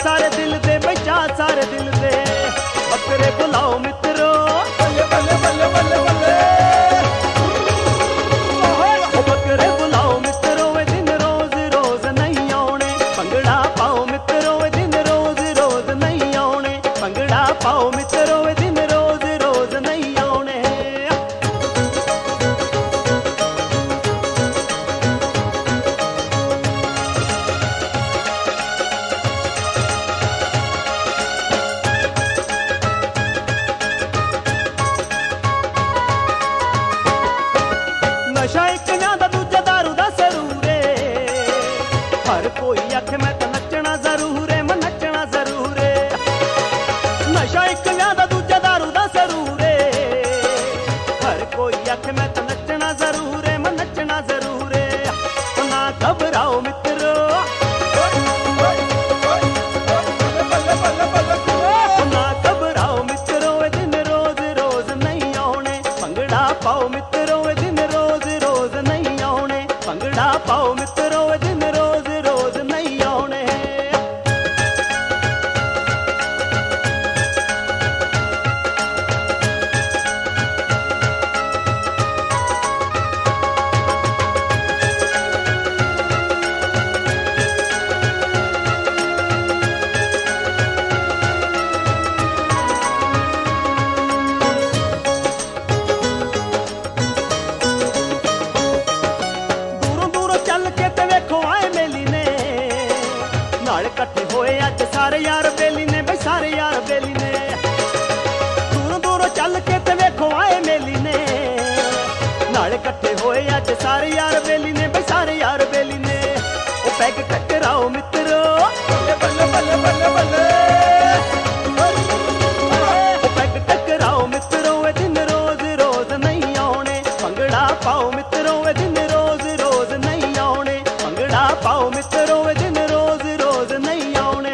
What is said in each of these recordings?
सारे दिल दे बचा सारे दिल दे बकरे बुलाओ मित्रो बल्ले बल्ले बल्ले बल्ले बल्ले बकरे बुलाओ मित्रो वे दिन रोज रोज नहीं आने भंगड़ा पाओ मित्रो वे दिन रोज रोज नहीं आने भंगड़ा पाओ मित्रो वे दिन रोज रोज नहीं आने नशा एक दा दूजा दारू दा सरूर हर कोई आख मैं तो नचना जरूर है मैं नचना जरूर है नशा एक दा दूजा दारू दा सरूर हर कोई आख मैं तो नचना जरूर है मैं नचना जरूर है ना घबराओ मित्रो ना घबराओ मित्रो वे दिन रोज रोज नहीं आने भंगड़ा पाओ मित्रो वे दिन रोज रोज नहीं आने भंगड़ा पाओ मित्रो वे दिन रोज रोज नहीं आने इकट्ठे होए अज सारे यार बेली ने बई सारे यार बेली ने दूरों दूरों चल के ते वेखो आए मेली ने नाल इकट्ठे होए अज सारे यार बेली ने बई सारे यार बेली ने ओ पैग टकराओ मित्रो बल्ले बल्ले बल्ले बल्ले बल्ले ओ पैग टकराओ मित्रो वे दिन रोज रोज नहीं आने भंगड़ा पाओ मित्रो वे दिन रोज रोज नहीं आने भंगड़ा पाओ मित्रो वे दिन रोज रोज नहीं आने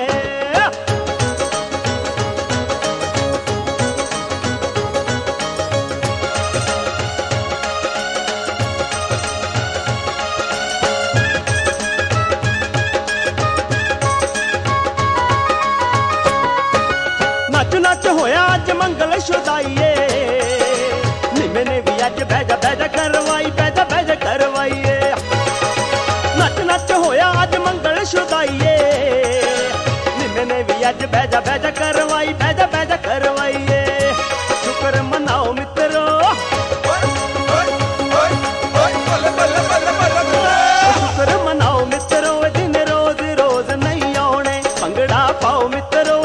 नच नच होया अज मंगल शुदाईए निमे ने भी अज बैजा बैजा करवाई बैजा बैजा करवाईए नच नच होया अज मंगल शुदाईए निमे ने भी अज बैजा बैजा करवाई बैजा बैजा करवाईए शुक्र मनाओ मित्रो शुक्र मनाओ मित्रो दिन रोज रोज नहीं आने भंगड़ा पाओ मित्रो